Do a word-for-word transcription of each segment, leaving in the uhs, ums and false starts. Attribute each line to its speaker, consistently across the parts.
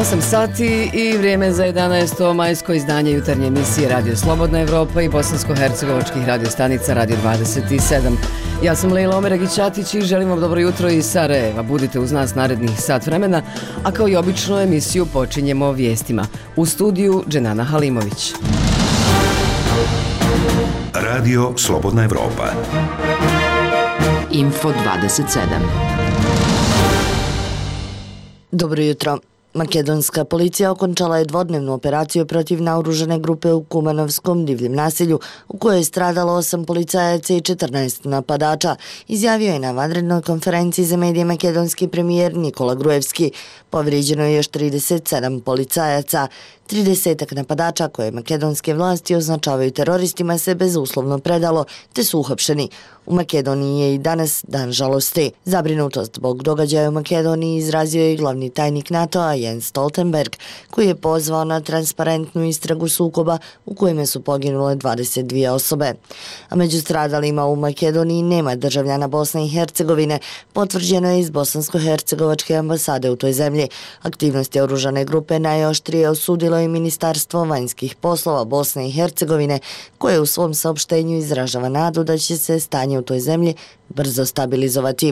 Speaker 1: osam sati i vrijeme za jedanaesto majsko izdanje jutarnje emisije Radio Slobodna Evropa i bosansko-hercegovačkih radiostanica Radio dvadeset sedam. Ja sam Lejla Omeragić-Ćatić i želim vam dobro jutro iz Sarajeva. Budite uz nas narednih sat vremena, a kao i obično emisiju počinjemo vijestima. U studiju Dženana Halimović.
Speaker 2: Radio Slobodna Evropa.
Speaker 3: Info dvadeset sedam.
Speaker 4: Dobro jutro. Makedonska policija okončala je dvodnevnu operaciju protiv naoružane grupe u Kumanovskom divljem naselju, u kojoj je stradalo osam policajaca i četrnaest napadača, izjavio je na vanrednoj konferenciji za medije makedonski premijer Nikola Gruevski. Povrijeđeno je još trideset sedam policajaca. tridesetak napadača koje makedonske vlasti označavaju teroristima se bezuslovno predalo, te su uhapšeni. U Makedoniji je i danas dan žalosti. Zabrinutost zbog događaja u Makedoniji izrazio je glavni tajnik NATO-a Jens Stoltenberg, koji je pozvao na transparentnu istragu sukoba u kojima su poginule dvadeset dvije osobe. A među stradalima u Makedoniji nema državljana Bosne i Hercegovine, potvrđeno je iz bosansko-hercegovačke ambasade u toj zemlji. Aktivnosti oružane grupe najoštrije osudilo i Ministarstvo vanjskih poslova Bosne i Hercegovine, koje u svom saopštenju izražava nadu da će se stanje u toj zemlji brzo stabilizovati.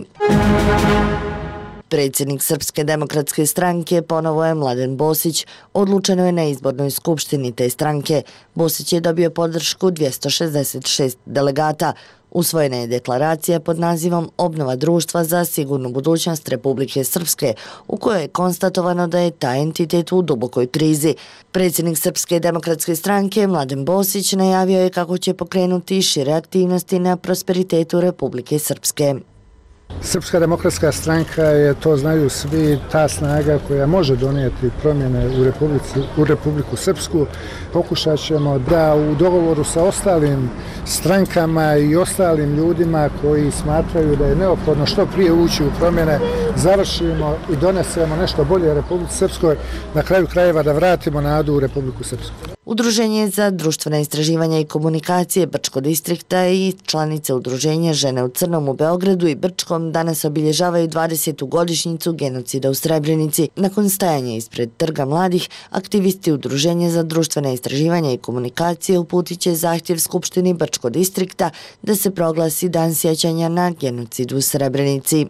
Speaker 4: Predsjednik Srpske demokratske stranke ponovo je Mladen Bosić. Odlučeno je na izbornoj skupštini te stranke. Bosić je dobio podršku dvjesto šezdeset šest delegata. Usvojena je deklaracija pod nazivom Obnova društva za sigurnu budućnost Republike Srpske, u kojoj je konstatovano da je taj entitet u dubokoj krizi. Predsjednik Srpske demokratske stranke Mladen Bosić najavio je kako će pokrenuti šire aktivnosti na prosperitetu Republike Srpske.
Speaker 5: Srpska demokratska stranka je, to znaju svi, ta snaga koja može donijeti promjene u, Republici, u Republiku Srpsku. Pokušat ćemo da u dogovoru sa ostalim strankama i ostalim ljudima koji smatraju da je neophodno što prije ući u promjene, završimo i donesemo nešto bolje Republici Srpskoj, na kraju krajeva da vratimo nadu u Republiku Srpsku.
Speaker 4: Udruženje za društvena istraživanja i komunikacije Brčko distrikta i članice Udruženja Žene u crnom u Beogradu i Brčkom danas obilježavaju dvadesetu godišnjicu genocida u Srebrenici. Nakon stajanja ispred Trga mladih, aktivisti Udruženja za društvena istraživanja i komunikacije uputit će zahtjev Skupštini Brčko distrikta da se proglasi dan sjećanja na genocid u Srebrenici.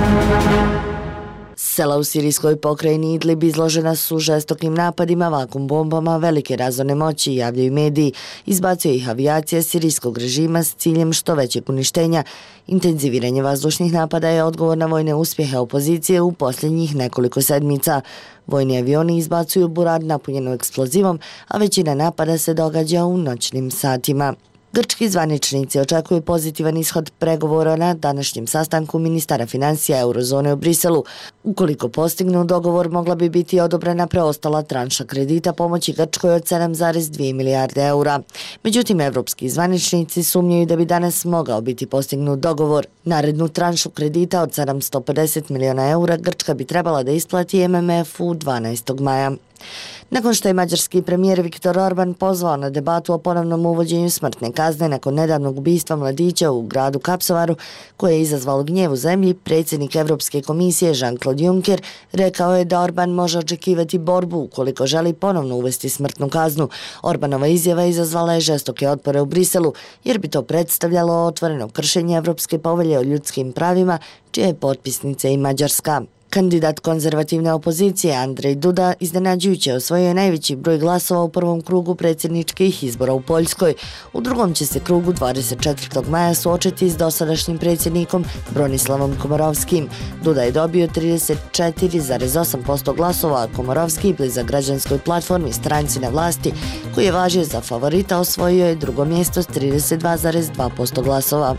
Speaker 4: Sela u sirijskoj pokrajini Idlib izložena su žestokim napadima vakum bombama velike razorne moći, javljaju mediji. Izbacuje ih avijacija sirijskog režima s ciljem što većeg uništenja. Intenziviranje vazdušnih napada je odgovor na vojne uspjehe opozicije u posljednjih nekoliko sedmica. Vojni avioni izbacuju burad napunjenu eksplozivom, a većina napada se događa u noćnim satima. Grčki zvaničnici očekuju pozitivan ishod pregovora na današnjem sastanku ministara financija Eurozone u Briselu. Ukoliko postignu dogovor, mogla bi biti odobrena preostala tranša kredita pomoći Grčkoj od sedam zarez dvije milijarde eura. Međutim, evropski zvaničnici sumnjaju da bi danas mogao biti postignut dogovor. Narednu tranšu kredita od sedamsto pedeset miliona eura Grčka bi trebala da isplati M M F-u dvanaestog maja. Nakon što je mađarski premijer Viktor Orban pozvao na debatu o ponovnom uvođenju smrtne kazne nakon nedavnog ubistva mladića u gradu Kapsovaru, koje je izazvalo gnjev u zemlji, predsjednik Evropske komisije Jean-Claude Juncker rekao je da Orban može očekivati borbu ukoliko želi ponovno uvesti smrtnu kaznu. Orbanova izjava izazvala je žestoke otpore u Briselu, jer bi to predstavljalo otvoreno kršenje Evropske povelje o ljudskim pravima, čija je potpisnica i Mađarska. Kandidat konzervativne opozicije Andrej Duda iznenađujuće osvojio je najveći broj glasova u prvom krugu predsjedničkih izbora u Poljskoj. U drugom će se krugu dvadeset četvrtog maja suočiti s dosadašnjim predsjednikom Bronislavom Komorovskim. Duda je dobio trideset četiri zarez osam posto glasova, a Komorovski, blizak građanskoj platformi Stranci na vlasti, koji je važio za favorita, osvojio je drugo mjesto s trideset dva zarez dva posto glasova.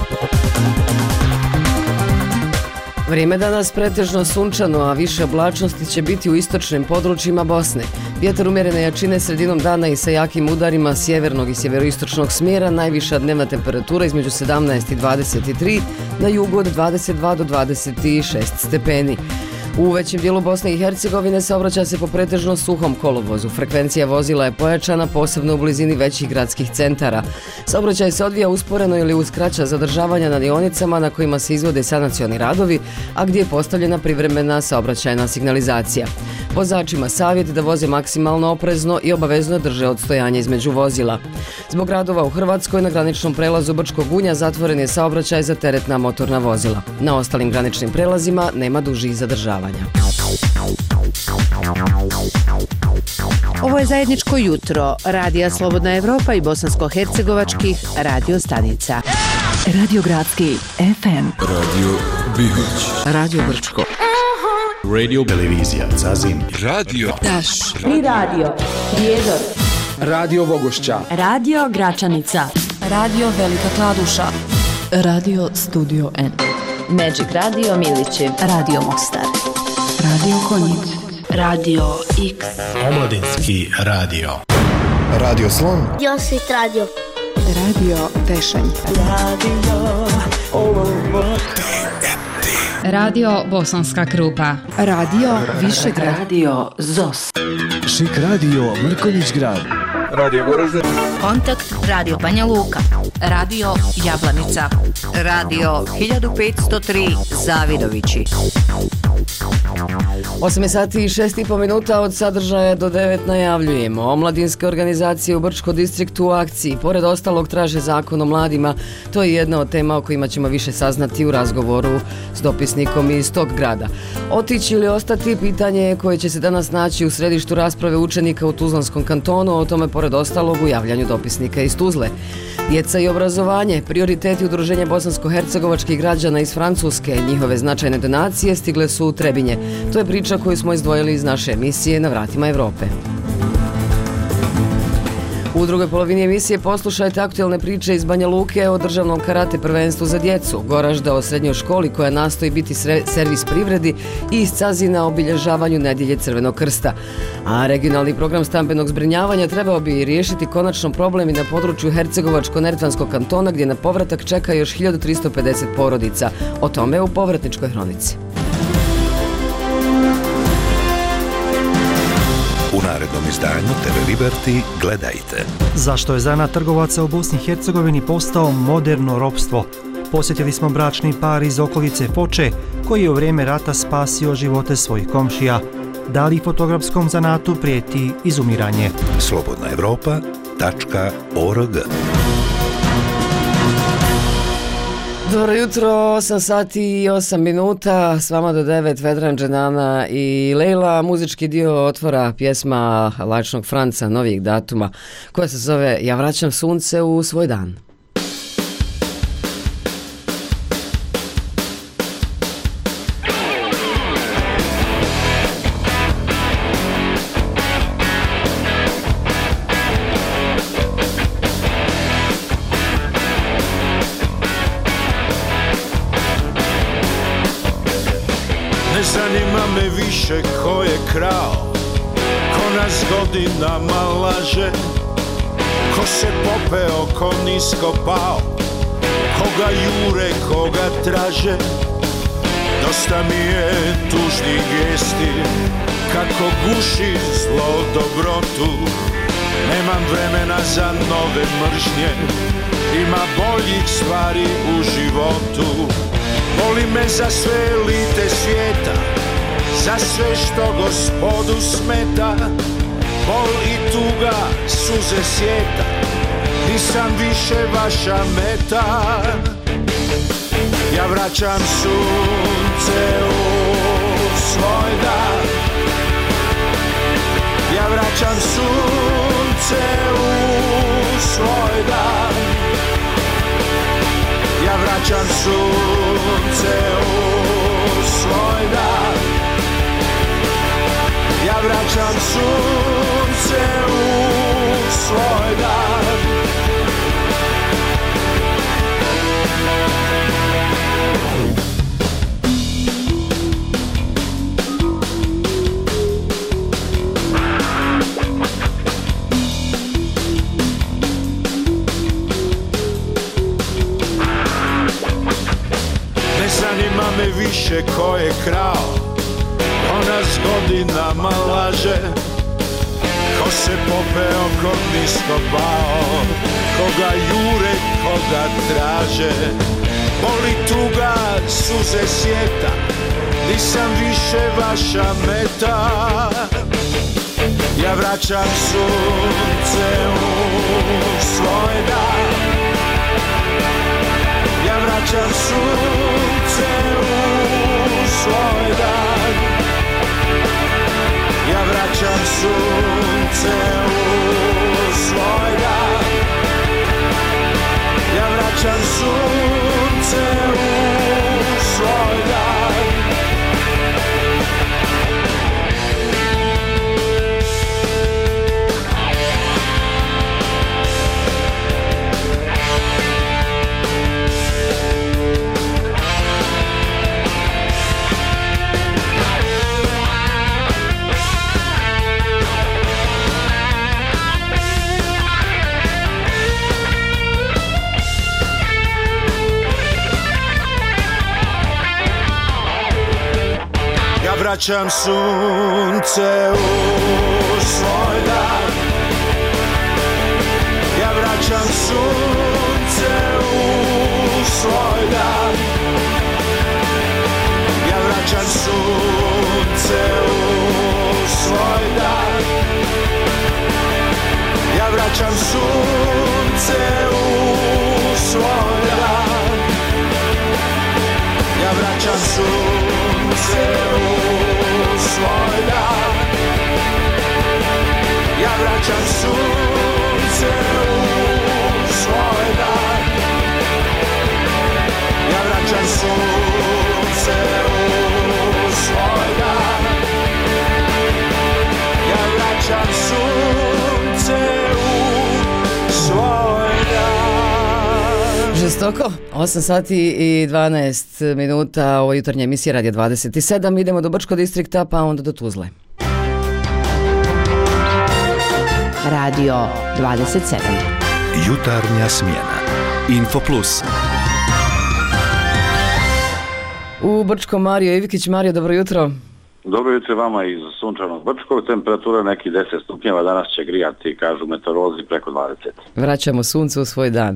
Speaker 1: Vrijeme danas pretežno sunčano, a više oblačnosti će biti u istočnim područjima Bosne. Vjetar umjerene jačine sredinom dana i sa jakim udarima sjevernog i sjeveroistočnog smjera, najviša dnevna temperatura između sedamnaest i dvadeset tri, na jugu od dvadeset dva do dvadeset šest stepeni. U većem dijelu Bosne i Hercegovine saobraća se po pretežno suhom kolovozu. Frekvencija vozila je pojačana, posebno u blizini većih gradskih centara. Saobraćaj se odvija usporeno ili uz kraća zadržavanja na dionicama na kojima se izvode sanacioni radovi, a gdje je postavljena privremena saobraćajna signalizacija. Vozačima savjet da voze maksimalno oprezno i obavezno drže odstojanje između vozila. Zbog radova u Hrvatskoj na graničnom prelazu Brčkog Gunja zatvoren je saobraćaj za teretna motorna vozila. Na ostalim graničnim prelazima nema dužih zadržavanja.
Speaker 3: Ovo je zajedničko jutro Radija Slobodna Evropa i bosansko-hercegovačkih radio stanica.
Speaker 6: Radio Gradski F M.
Speaker 7: Radio Bihać.
Speaker 1: Radio Brčko.
Speaker 7: Radio Televizija Zazin. Radio
Speaker 6: Daš.
Speaker 8: Pri radio Prijedor.
Speaker 9: Radio Vogošća.
Speaker 8: Radio Gračanica. Radio Velika Kladuša.
Speaker 6: Radio Studio N.
Speaker 8: Magic Radio Milići.
Speaker 6: Radio Mostar. Radio Konjic.
Speaker 8: Radio X.
Speaker 10: Omladinski radio.
Speaker 11: Radio Slon.
Speaker 12: Josit Radio.
Speaker 6: Radio Tešanj.
Speaker 12: Radio
Speaker 13: Radio Bosanska Krupa.
Speaker 6: Radio Višegrad.
Speaker 8: Radio Zos.
Speaker 14: Šik Radio Mrkonjić Grad.
Speaker 9: Radio Goražde.
Speaker 15: Kontakt Radio Banja Luka. Radio Jablanica. Radio hiljadu petsto tri Zavidovići.
Speaker 1: osam sati i šest i po minuta od sadržaja do devet najavljujemo. Omladinske organizacije u Brčko distriktu u akciji. Pored ostalog traže zakon o mladima. To je jedna od tema o kojima ćemo više saznati u razgovoru s dopisnikom iz tog grada. Otići ili ostati, pitanje je koje će se danas naći u središtu rasprave učenika u Tuzlanskom kantonu, o tome pored ostalog u javljanju dopisnika iz Tuzle. Djeca i obrazovanje, prioriteti udruženja bosansko-hercegovačkih građana iz Francuske, njihove značajne donacije stigle su u Trebinje. To je priča koju smo izdvojili iz naše emisije Na vratima Evrope. U drugoj polovini emisije poslušajte aktualne priče iz Banja Luke o državnom karate prvenstvu za djecu, Goražda o srednjoj školi koja nastoji biti servis privredi i iz Cazina o obilježavanju nedjelje Crvenog krsta. A regionalni program stambenog zbrinjavanja trebao bi riješiti konačno problem i na području Hercegovačko-Neretvanskog kantona gdje na povratak čeka još hiljadu tristo pedeset porodica. O tome u povratničkoj hronici.
Speaker 2: U narednom izdanju T V Liberty gledajte.
Speaker 16: Zašto je zanat trgovaca u Bosni i Hercegovini postao moderno ropstvo? Posjetili smo bračni par iz okolice Foče koji je u vrijeme rata spasio živote svojih komšija. Da li fotografskom zanatu prijeti izumiranje?
Speaker 2: slobodna evropa tačka org.
Speaker 1: Dobro jutro, osam sati i osam minuta, s vama do devet Vedran, Dženana i Lejla. Muzički dio otvora pjesma Lačnog Franca novijeg datuma koja se zove Ja vraćam sunce u svoj dan.
Speaker 17: Ne zanima me više ko je krao, ko nas godinama laže, ko se popeo, ko nisko pao, koga jure, koga traže. Dosta mi je tužnih vijesti, kako guši zlo dobrotu. Nemam vremena za nove mržnje, ima boljih stvari u životu. Voli me za sve elite svijeta, za sve što gospodu smeta. Bol i tuga, suze sjeta, nisam više vaša meta. Ja vraćam sunce u svoj dan, ja vraćam sunce u svoj dan, ja vraćam sunce u svoj dan, ja vraćam sunce u svoj dan. Zanima me više ko je krao, ko nas godinama laže, ko se popeo, ko nisko pao, koga jure, koga traže. Boli tuga, suze sjeta, nisam više vaša meta. Ja vraćam sunce u svoj dan. Ja vraćam sunce u svoj dan. Ja vraćam sunce u svoj dan. Ja vraćam sunce u svoj dan. Vraćam sunce u svoj dan. Ja vraćam sunce u svoj dan. Ja vraćam sunce u svoj dan. Ja vraćam sunce u svoj dan. Ja vraćam sunce u svoj dan. Ja vraćam sunce u svoj dan. Ja vraćam sunce u svoj dan. Ja vraćam sunce u svoj dan.
Speaker 1: Žestoko, osam sati i dvanaest minuta, ovo jutarnja emisija Radio dvadeset sedam. Idemo do Brčkog distrikta, pa onda do Tuzle.
Speaker 3: Radio dvadeset sedam.
Speaker 2: Jutarnja smjena. Info Plus.
Speaker 1: U Brčkom Mario Ivikić. Mario, dobro jutro.
Speaker 18: Dobro jutro vama iz sunčanog Brčkog, temperatura neki deset stupnjeva, danas će grijati, kažu meteorolozi, preko dvadeset.
Speaker 1: Vraćamo sunce u svoj dan.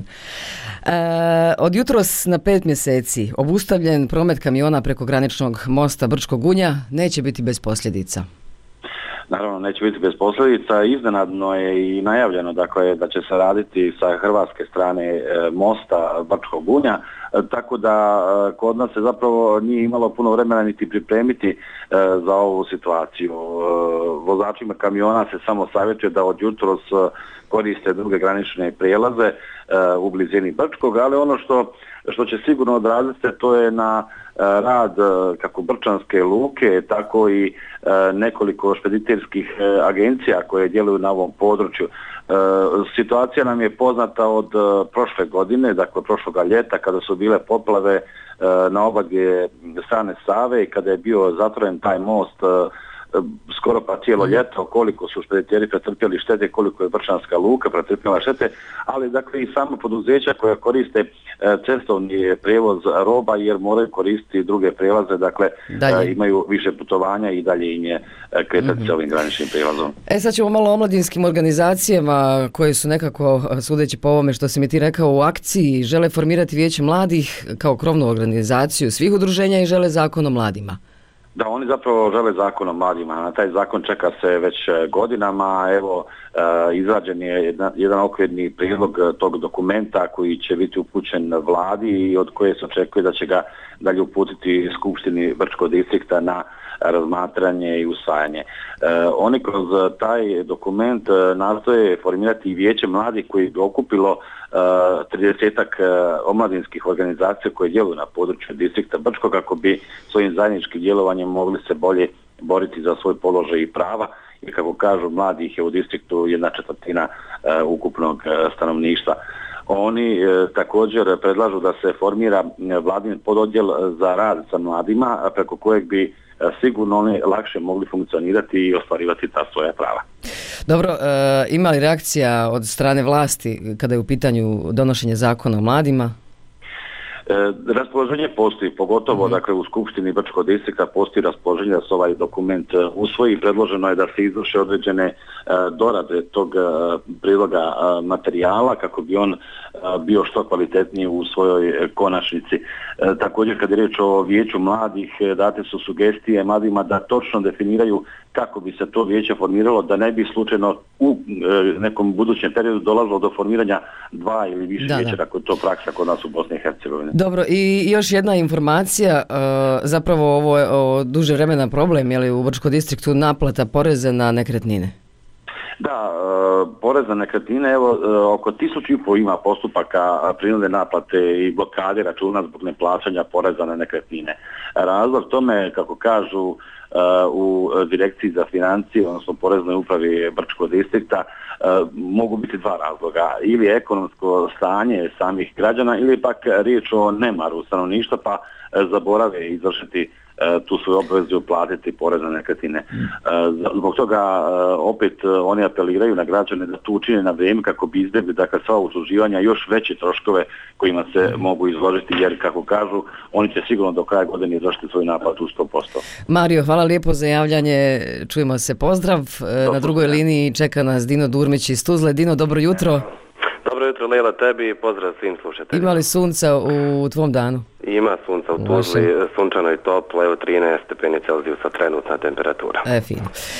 Speaker 1: E, od jutros na pet mjeseci obustavljen promet kamiona preko graničnog mosta Brčkog Gunja, neće biti bez posljedica.
Speaker 18: Naravno, neće biti bez posljedica. Iznenadno je i najavljeno dakle, da će se raditi sa hrvatske strane e, mosta Brčkog Gunja, e, tako da e, kod nas se zapravo nije imalo puno vremena niti pripremiti e, za ovu situaciju. E, vozačima kamiona se samo savjetuje da od jutros e, koriste druge granične prijelaze e, u blizini Brčkog, ali ono što, što će sigurno odraziti se to je na rad kako Brčanske luke, tako i nekoliko špediterskih agencija koje djeluju na ovom području. Situacija nam je poznata od prošle godine, dakle prošloga ljeta, kada su bile poplave na obadvije strane Save i kada je bio zatvoren taj most skoro pa cijelo ljeto, koliko su špediteri pretrpjeli štete, koliko je Brčanska luka pretrpjela štete, ali dakle i samo poduzeća koja koriste cestovni prijevoz roba jer moraju koristiti druge prijelaze, dakle dalje imaju više putovanja i dalje im je kretati mm-hmm. se ovim graničnim prijelazom.
Speaker 1: E sad ćemo malo o omladinskim organizacijama koje su nekako, sudeći po ovome što si mi ti rekao, u akciji, žele formirati Vijeće mladih kao krovnu organizaciju svih udruženja i žele zakon o mladima.
Speaker 18: Da, oni zapravo žele zakon o mladima. Na taj zakon čeka se već godinama. Evo, e, izrađen je jedan, jedan okvirni prijedlog tog dokumenta koji će biti upućen vladi i od koje se očekuje da će ga dalje uputiti Skupštini Brčkog distrikta na razmatranje i usvajanje. E, oni kroz taj dokument nastoje formirati Vijeće mladih koji bi okupilo tridesetak omladinskih organizacija koje djeluju na području distrikta Brčkog kako bi svojim zajedničkim djelovanjem mogli se bolje boriti za svoj položaj i prava i kako kažu mladih je u distriktu jedna četvrtina uh, ukupnog uh, stanovništva. Oni uh, također predlažu da se formira vladin pododjel za rad sa mladima preko kojeg bi uh, sigurno oni lakše mogli funkcionirati i ostvarivati ta svoja prava.
Speaker 1: Dobro, e, ima li reakcija od strane vlasti kada je u pitanju donošenje zakona o mladima?
Speaker 18: E, raspoloženje postoji, pogotovo mm-hmm. dakle, u Skupštini Brčkog distrikta postoji raspoloženje da se ovaj dokument usvoji. Predloženo je da se izvrše određene e, dorade tog e, priloga e, materijala kako bi on e, bio što kvalitetniji u svojoj konačnici. Također kad je riječ o vijeću mladih, date su sugestije mladima da točno definiraju kako bi se to vijeće formiralo, da ne bi slučajno u nekom budućem periodu dolazilo do formiranja dva ili više da, vijeća, kako je to praksa kod nas u Bosni i Hercegovini.
Speaker 1: Dobro, i još jedna informacija, zapravo ovo je o duže vremena problem, je li u Brčkom distriktu naplata poreza na nekretnine?
Speaker 18: Da, porez na nekretnine, evo, oko tisuću i po ima postupaka prinudne naplate i blokade računa zbog neplaćanja poreza na nekretnine. Razlog tome, kako kažu u Direkciji za financije, odnosno Poreznoj upravi Brčkog distrikta, mogu biti dva razloga. Ili ekonomsko stanje samih građana, ili pak riječ o nemaru stanovništva, pa zaborave izvršiti tu svoju obvezu platiti porez na nekretnine. Zbog toga opet oni apeliraju na građane da to učine na vrijeme kako bi izbjegli dakle sva usluživanja još veće troškove kojima se mogu izložiti, jer kako kažu oni će sigurno do kraja godine izvršiti svoju naplatu u sto posto.
Speaker 1: Mario, hvala lijepo za javljanje, čujemo se, pozdrav. Dobro, na drugoj liniji čeka nas Dino Durmić iz Tuzle. Dino, dobro jutro.
Speaker 19: Dobro jutro, Lela, tebi i pozdrav svim slušateljima.
Speaker 1: Ima li sunca u tvom danu?
Speaker 19: Ima sunca u Tuzli, sunčano i toplo, evo trinaest stepeni Celzijusa trenutna temperatura.
Speaker 1: E, fino.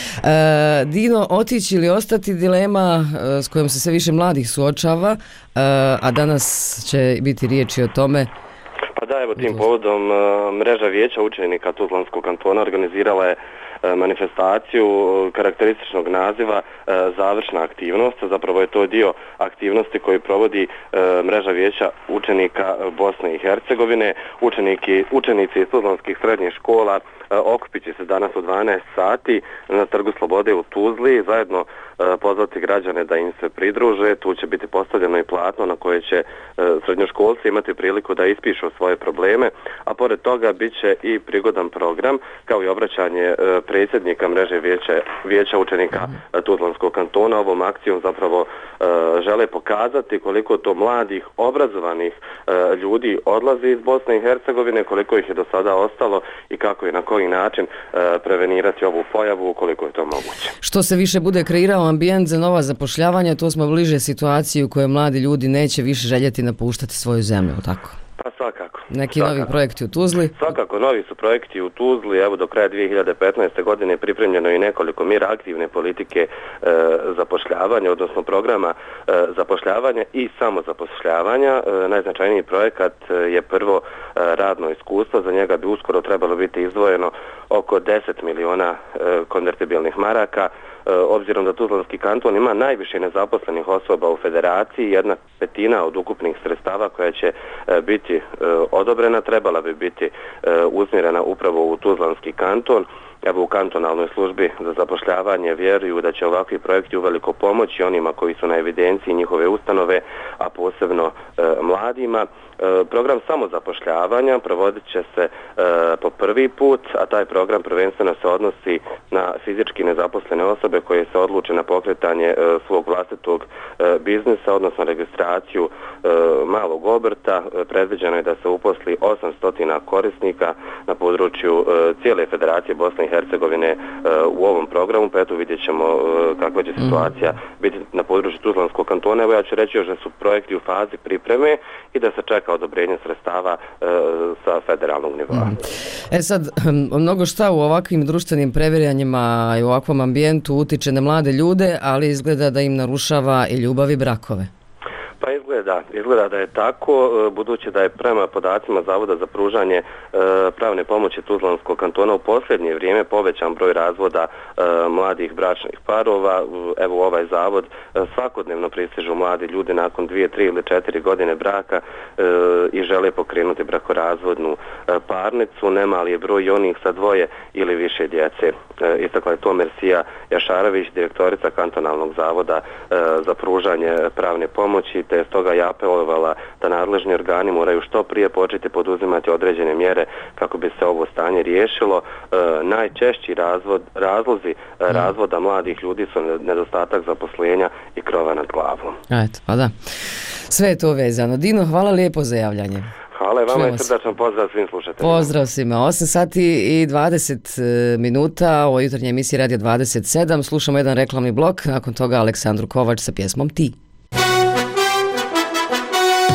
Speaker 1: E, Dino, otići ili ostati, dilema e, s kojom se sve više mladih suočava, e, a danas će biti riječi o tome.
Speaker 19: Pa da, evo tim povodom e, mreža vijeća učenika Tuzlanskog kantona organizirala je manifestaciju karakterističnog naziva završna aktivnost. Zapravo je to dio aktivnosti koji provodi mreža vijeća učenika Bosne i Hercegovine. Učeniki, učenici iz tuzlanskih srednjih škola okupit će se danas u dvanaest sati na Trgu Slobode u Tuzli, zajedno pozvati građane da im se pridruže. Tu će biti postavljeno i platno na koje će srednjoškolci imati priliku da ispišu svoje probleme, a pored toga bit će i prigodan program kao i obraćanje predsjednika mreže vijeća, vijeća učenika Tuzlanskog kantona. Ovom akcijom zapravo žele pokazati koliko to mladih, obrazovanih ljudi odlazi iz Bosne i Hercegovine, koliko ih je do sada ostalo i kako i na koji način prevenirati ovu pojavu koliko je to moguće.
Speaker 1: Što se više bude kreirao ambijent za nova zapošljavanja, to smo bliže situaciji u kojoj mladi ljudi neće više željeti napuštati svoju zemlju, tako?
Speaker 19: Pa svakako.
Speaker 1: Neki
Speaker 19: svakako.
Speaker 1: Novi projekti u Tuzli?
Speaker 19: Svakako, novi su projekti u Tuzli. Evo do kraja dvije hiljade petnaeste. godine pripremljeno i nekoliko mjera aktivne politike e, zapošljavanja, odnosno programa e, zapošljavanja i samozapošljavanja. E, najznačajniji projekat je prvo e, radno iskustvo. Za njega bi uskoro trebalo biti izdvojeno oko deset miliona e, konvertibilnih maraka. Obzirom da Tuzlanski kanton ima najviše nezaposlenih osoba u federaciji, jedna petina od ukupnih sredstava koja će biti odobrena trebala bi biti usmjerena upravo u Tuzlanski kanton. Evo u kantonalnoj službi za zapošljavanje vjeruju da će ovakvi projekti uveliko pomoći onima koji su na evidenciji njihove ustanove, a posebno e, mladima. E, program samozapošljavanja provodit će se e, po prvi put, a taj program prvenstveno se odnosi na fizički nezaposlene osobe koje se odluče na pokretanje e, svog vlastitog e, biznisa, odnosno registraciju e, malog obrta. E, predviđeno je da se uposli osamsto korisnika na području e, cijele Federacije Bosne i Hercegovine e, u ovom programu, pa eto vidjet ćemo e, kakva će situacija biti na području Tuzlanskog kantona. Evo ja ću reći još da su projekti u fazi pripreme i da se čeka odobrenje sredstava e, sa federalnog nivoa.
Speaker 1: E sad, mnogo šta u ovakvim društvenim previranjima i u ovakvom ambijentu utiče na mlade ljude, ali izgleda da im narušava i ljubav i brakove.
Speaker 19: Pa izgleda, izgleda da je tako, budući da je prema podacima Zavoda za pružanje e, pravne pomoći Tuzlanskog kantona u posljednje vrijeme povećan broj razvoda e, mladih bračnih parova. Evo ovaj zavod e, svakodnevno pristižu mladi ljudi nakon dvije, tri ili četiri godine braka e, i žele pokrenuti brakorazvodnu e, parnicu. Nemali je broj onih sa dvoje ili više djece. E, istakla je to Mersija Jašarović, direktorica kantonalnog zavoda e, za pružanje pravne pomoći, te stoga je apelovala da nadležni organi moraju što prije početi poduzimati određene mjere kako bi se ovo stanje riješilo. E, najčešći razvod, razlozi e, razvoda mladih ljudi su nedostatak zaposlenja i krova nad glavom.
Speaker 1: Eto, pa da. Sve je to vezano. Dino, hvala lijepo za javljanje.
Speaker 19: Hvala i vama i srdačan pozdrav svim slušateljima.
Speaker 1: Pozdrav svima. osam sati i dvadeset minuta o jutarnjoj emisiji Radio dvadeset sedam. Slušamo jedan reklamni blok, nakon toga Aleksandru Kovač sa pjesmom Ti.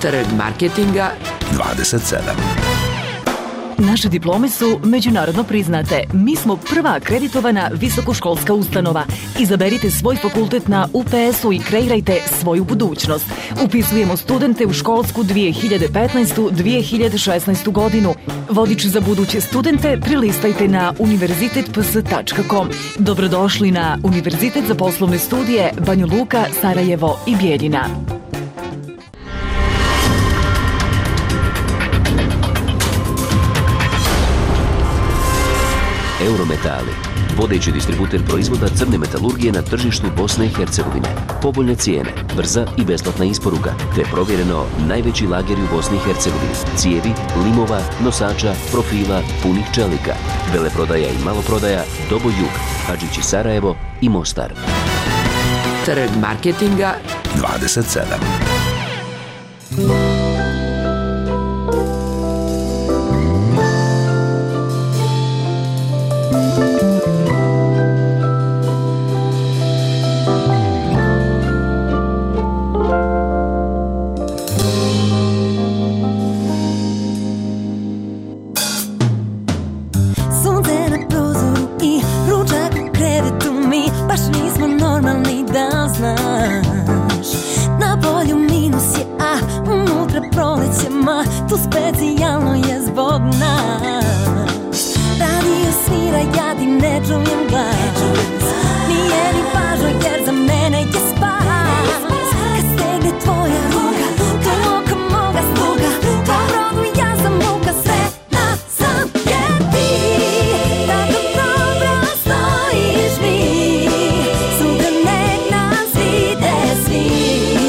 Speaker 20: Trg marketinga
Speaker 2: dvadeset sedam.
Speaker 21: Naše diplome su međunarodno priznate. Mi smo prva akreditovana visokoškolska ustanova. Izaberite svoj fakultet na U P S-u i kreirajte svoju budućnost. Upisujemo studente u školsku dvije hiljade petnaestu dvije hiljade šesnaestu godinu. Vodič za buduće studente prilistajte na univerzitet p s tačka com. Dobrodošli na Univerzitet za poslovne studije Banja Luka, Sarajevo i Bijeljina.
Speaker 22: Eurometali, vodeći distributer proizvoda crne metalurgije na tržištu Bosne i Hercegovine. Povoljne cijene, brza i besplatna isporuka, te provjereno najveći lageri u Bosni i Hercegovini. Cijevi, limova, nosača, profila, punih čelika. Veleprodaja i maloprodaja, Dobo Jug, Hadžići Sarajevo i Mostar.
Speaker 20: Trg marketinga
Speaker 2: dvadeset sedam.
Speaker 23: Tu specijalno je zbog nas. Radio svira, ja ti ne čujem glas. Nije ni važno jer za mene je spas. Kad stegne tvoja ruka, to oka moga sluga. To brodu ja sam muka, sve na sam jer ti tako dobro stojiš mi. Sutra nek nas vide svi.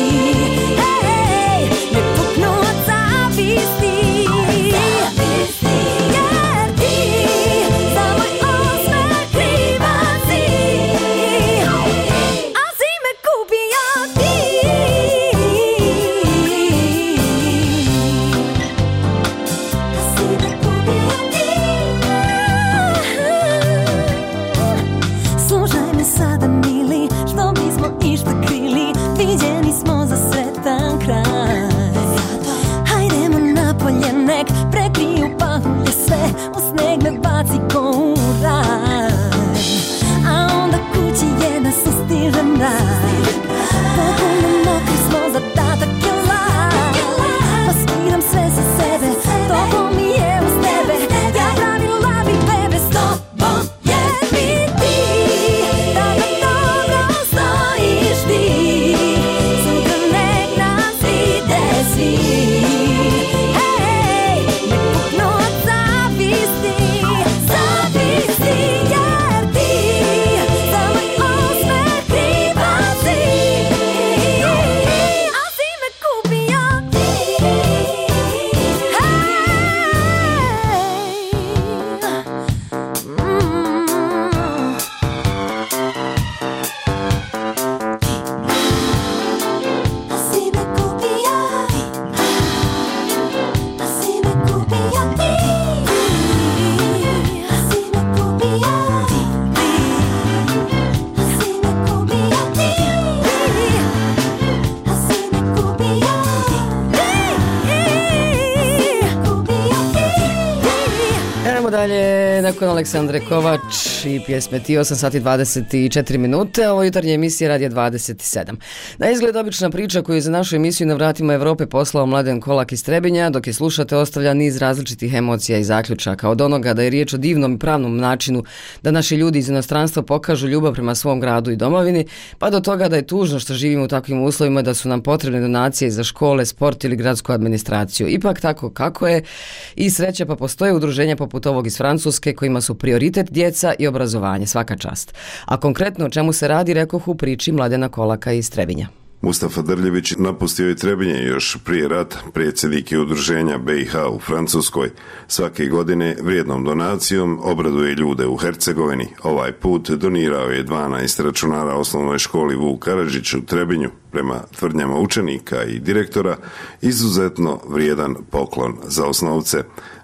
Speaker 1: Dalje, nakon Aleksandre Kovač i pjesme Ti, osam sati dvadeset četiri minute, ovo jutarnje emisije Radija dvadeset sedam. Na izgled obična priča koju je za našu emisiju Na vratima Evrope poslao Mladen Kolak iz Trebinja, dok je slušate ostavlja niz različitih emocija i zaključaka, od onoga da je riječ o divnom i pravnom načinu da naši ljudi iz inostranstva pokažu ljubav prema svom gradu i domovini, pa do toga da je tužno što živimo u takvim uslovima, da su nam potrebne donacije za škole, sport ili gradsku administraciju. Ipak tako kako je i sreća, pa postoje udruženja poput ovog iz Francuske kojima su prioritet djeca i obrazovanje, svaka čast. A konkretno o čemu se radi, rekoh u priči Mladena Kolaka iz Trebinja.
Speaker 24: Mustafa Drljević napustio je Trebinje još prije rata, predsjednik je udruženja B i H u Francuskoj. Svake godine vrijednom donacijom obraduje ljude u Hercegovini. Ovaj put donirao je dvanaest računara osnovnoj školi Vuk Karadžić u Trebinju. Prema tvrdnjama učenika i direktora, izuzetno vrijedan poklon za osnovce.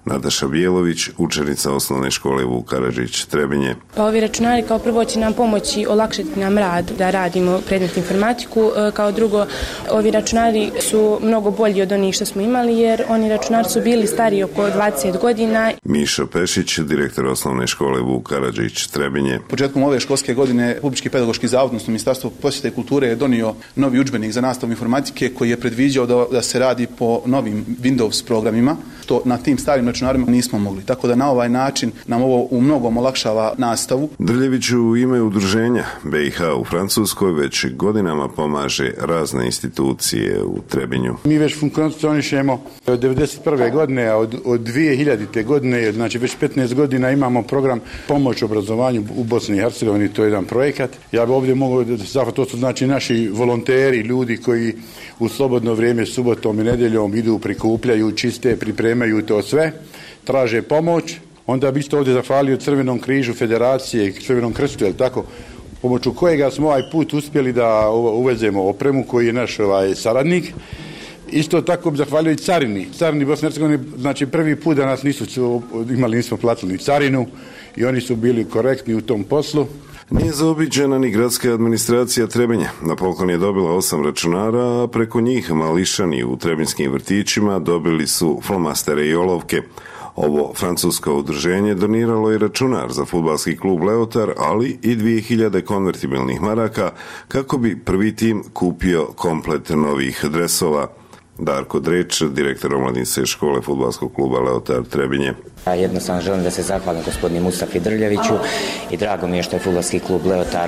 Speaker 24: Nataša Bijelović, učenica osnovne škole Vuk Karadžić Trebinje.
Speaker 4: Pa ovi računari kao prvo će nam pomoći olakšati nam rad da radimo predmet informatiku. Kao drugo, ovi računari su mnogo bolji od onih što smo imali jer oni računari su bili stariji oko dvadeset godina.
Speaker 24: Mišo Pešić, direktor osnovne škole Vuk Karadžić Trebinje.
Speaker 5: Početkom ove školske godine Republički pedagoški zavod, odnosno Ministarstvo prosvjete i kulture je donio novi udžbenik za nastavu informatike koji je predviđao da, da se radi po novim Windows programima. To na tim starim računarima nismo mogli. Tako da na ovaj način nam ovo u mnogom olakšava nastavu.
Speaker 24: Drljević u ime udruženja B i H u Francuskoj već godinama pomaže razne institucije u Trebinju.
Speaker 7: Mi već funkcionišemo od devedeset prve godine, a od, od dvije hiljadite godine, znači već petnaest godina imamo program pomoć obrazovanju u Bosni i Hercegovini, to je jedan projekat. Ja bih ovdje mogao, to su znači naši volonteri, ljudi koji u slobodno vrijeme subotom i nedjeljom idu, prikupljaju, čiste, pripremaju to sve, traže pomoć. Onda bi isto ovdje zahvalio Crvenom križu Federacije i Crvenom krstu, jel tako, pomoću kojega smo ovaj put uspjeli da uvezemo opremu koji je naš ovaj saradnik. Isto tako bi zahvalio i carini. Carini Bosne i Hercegovine, znači prvi put da nas nisu imali, nismo platili carinu i oni su bili korektni u tom poslu.
Speaker 24: Nije zaobiđena ni gradska administracija Trebinja. Na poklon je dobila osam računara, a preko njih mališani u trebinskim vrtićima dobili su flomastere i olovke. Ovo francusko udruženje doniralo je računar za fudbalski klub Leotar, ali i dvije hiljade konvertibilnih maraka kako bi prvi tim kupio komplet novih dresova. Darko Dreč, direktor omladinske škole fudbalskog kluba Leotar Trebinje.
Speaker 10: Jednostavno želim da se zahvalim gospodinu Mustafi Drljeviću i drago mi je što je fudbalski klub Leotar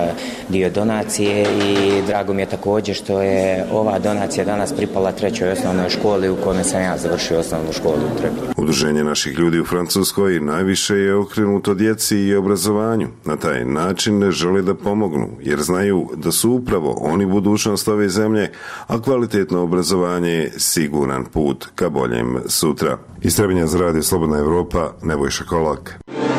Speaker 10: dio donacije i drago mi je također što je ova donacija danas pripala trećoj osnovnoj školi u kojoj sam ja završio osnovnu školu u Trebinju.
Speaker 24: Udruženje naših ljudi u Francuskoj najviše je okrenuto djeci i obrazovanju. Na taj način žele da pomognu jer znaju da su upravo oni budućnost ove zemlje, a kvalitetno obrazovanje je siguran put ka boljem sutra. Iz Trebinja za Radio Slobodna Evropa, Nebojša Kolak.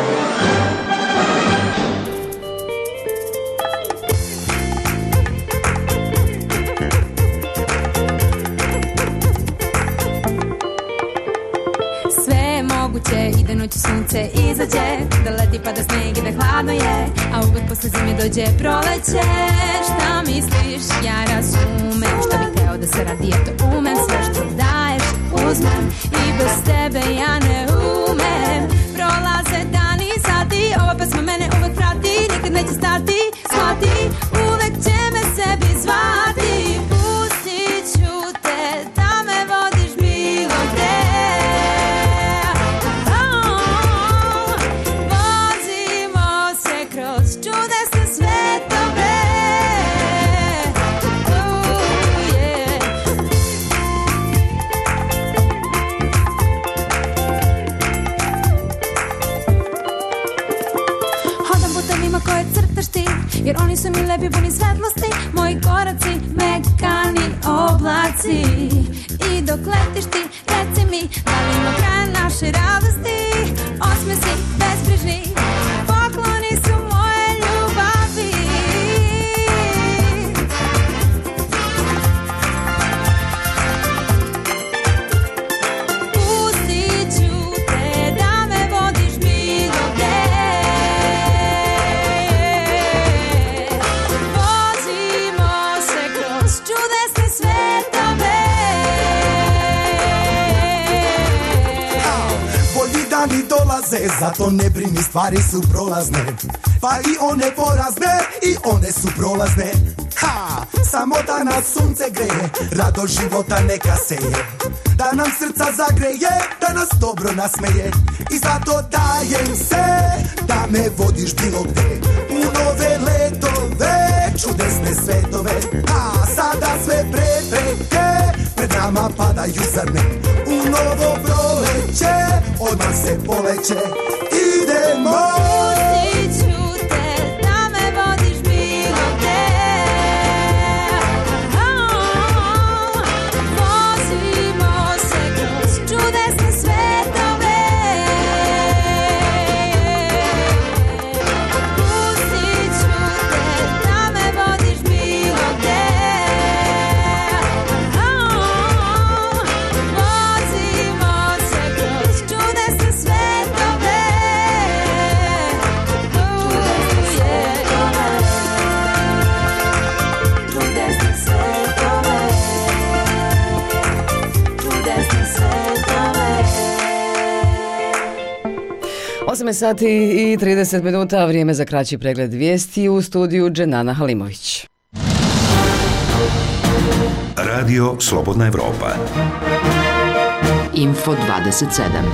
Speaker 23: Sve je moguće i da noću sunce izađe, da leti pa da sneg i da hladno je, a uvek posle zime dođe proleće. Šta misliš, ja razumem, što bi teo da se radi, eto umem, sve što daješ uzmem i bez tebe ja ne umem. Prolaze dani i sati, ova pesma mene uvek prati, nikad neće stati, shvati, uvek će me sebi zvati. Pustit ću te da me vodiš bilo gde. Oh, vozimo se kroz čudesne svetove. Koje crtaš ti, jer oni su mi lepi puni svetlosti, moji koraci mekani oblaci. I dok letiš ti, reci mi, da li ima kraja naše radosti? Osmesi bezbrižni, pokloni su moje ljubavi. Pustit ću te da me vodiš bilo gde.
Speaker 25: Dani dolaze, zato ne brini, stvari su prolazne. Pa i one porazne, i one su prolazne. Ha, samo da nas sunce greje, rado života neka seje. Da nam srca zagreje, da nas dobro nasmeje. I zato dajem se, da me vodiš bilo gde. U nove letove, čudesne svetove. A sada sve prepreke pred nama padaju zar ne. U novo proleće, odmah se poleće. Idemo! Pustit ću te da me vodiš bilo gde. Oh, vozimo se kroz čudesne svetove. Pustit ću te da me vodiš bilo gde. Oh, vozimo se kroz čudesne svetove.
Speaker 1: osam sati i trideset minuta, vrijeme za kraći pregled vijesti u studiju Dženana Halimović.
Speaker 2: Radio Slobodna Evropa.
Speaker 20: Info dvadeset sedam.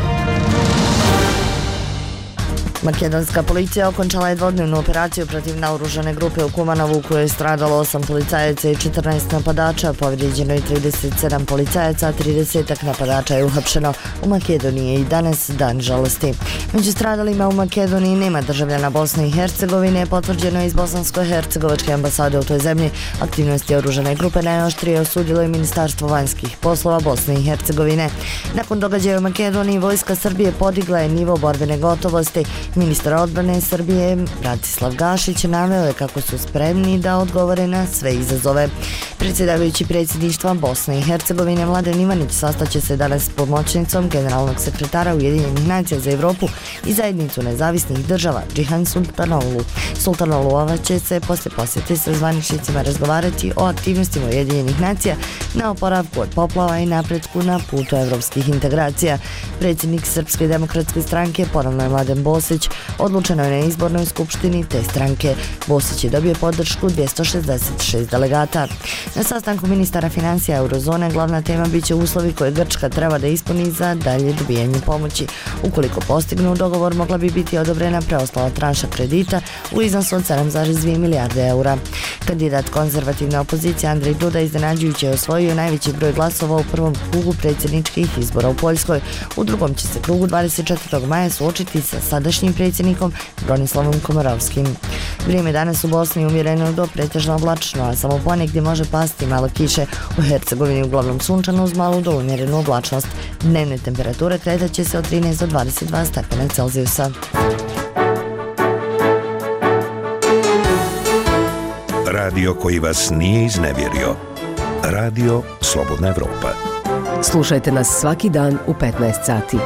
Speaker 6: Makedonska policija okončala je dvodnevnu operaciju protiv naoružane grupe u Kumanovu u kojoj je stradalo osam policajaca i četrnaest napadača, povrijeđeno je trideset sedam policajaca, a trideset napadača je uhapšeno. U Makedoniji je i danas dan žalosti. Među stradalima u Makedoniji nema državljana Bosne i Hercegovine, potvrđeno je iz bosansko-hercegovačke ambasade u toj zemlji. Aktivnosti oružane grupe najoštrije osudilo je Ministarstvo vanjskih poslova Bosne i Hercegovine. Nakon događaja u Makedoniji, vojska Srbije podigla je nivo borbene gotovosti. Ministar odbrane Srbije Bratislav Gašić naveo je kako su spremni da odgovore na sve izazove. Predsjedavajući predsjedništva Bosne i Hercegovine Mladen Ivanić sastaće se danas s pomoćnicom generalnog sekretara Ujedinjenih nacija za Evropu i zajednicu nezavisnih država Džihan Sultanoglu. Sultanogluova će se poslije posjete sa zvaničnicima razgovarati o aktivnostima Ujedinjenih nacija na oporavku od poplava i napretku na putu evropskih integracija. Predsjednik Srpske demokratske stranke ponovno je Mladen Bosić. Odlučeno je na izbornoj skupštini te stranke. Bosić je dobio podršku dvjesto šezdeset šest delegata. Na sastanku ministara financija Eurozone glavna tema biće uslovi koje Grčka treba da ispuni za dalje dobijanje pomoći. Ukoliko postignu dogovor, mogla bi biti odobrena preostala tranša kredita u iznosu od sedam zarez dvije milijarde eura. Kandidat konzervativne opozicije Andrej Duda iznenađujuće je osvojio najveći broj glasova u prvom krugu predsjedničkih izbora u Poljskoj. U drugom će se krugu dvadeset četvrtog maja suočiti sa sadašnjim predsjednikom Bronislavom Komorovskim. Vrijeme danas u Bosni umjereno do pretežno oblačno, a samo ponegdje može pasti malo kiše. U Hercegovini uglavnom sunčano uz malu do umjerenu oblačnost. Dnevne temperature kretat će se od trinaest do dvadeset dva stepena Celzijusa.
Speaker 2: Radio koji vas nije iznevjerio. Radio Slobodna Evropa.
Speaker 1: Slušajte nas svaki dan u petnaest sati.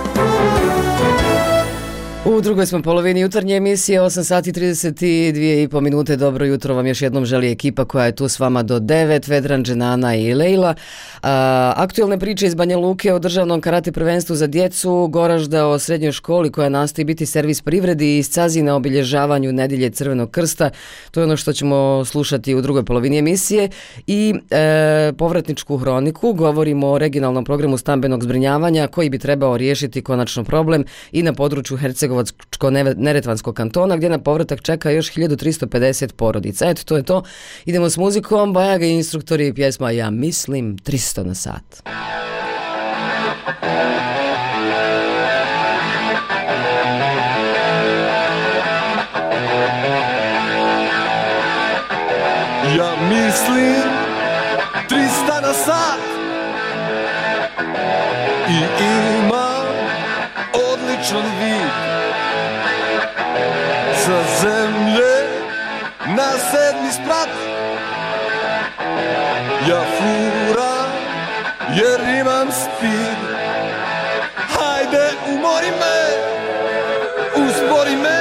Speaker 1: U drugoj smo polovini jutarnje emisije, osam sati trideset dvije i po minute. Dobro jutro vam još jednom želi ekipa koja je tu s vama do devet, Vedran, Dženana i Lejla. A, aktualne priče iz Banja Luke o državnom karate prvenstvu za djecu, Goražda o srednjoj školi koja nastoji biti servis privredi i Scazi na obilježavanju nedjelje Crvenog krsta. To je ono što ćemo slušati u drugoj polovini emisije. I e, povratničku hroniku, govorimo o regionalnom programu stambenog zbrinjavanja koji bi trebao riješiti konačno problem i na području Hercegovačko-Neretvanskog kantona gdje na povratak čeka još hiljadu tristo pedeset porodica. Eto, to je to. Idemo s muzikom, Bajaga i instruktori, pjesma Ja mislim tristo na sat.
Speaker 8: Ja mislim tristo na sat i imam odličan vid sa zemlje na sedmi sprat. Ja furam jer imam speed. Hajde umori me, uspori me,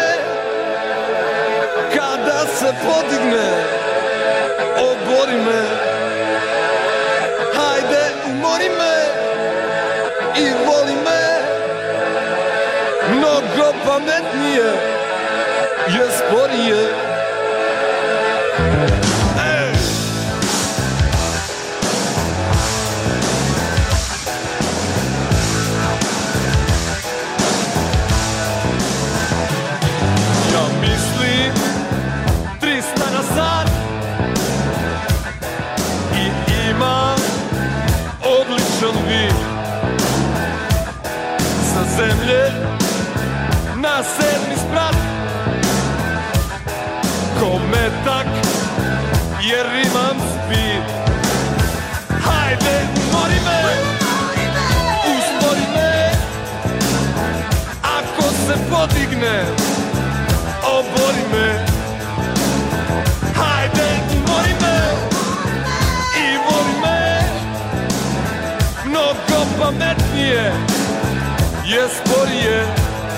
Speaker 8: kada se podigne obori me. Hajde umori me i voli me, mnogo pametnije je sporije. Ej! Ja mislim tristo na sat i imam odličan vid sa zemlje na sedmi sprat. Ko metak jer imam speed. Hajde umori me, uspori me, ako se podigne obori me. Hajde umori me i voli me, mnogo pametnije je sporije.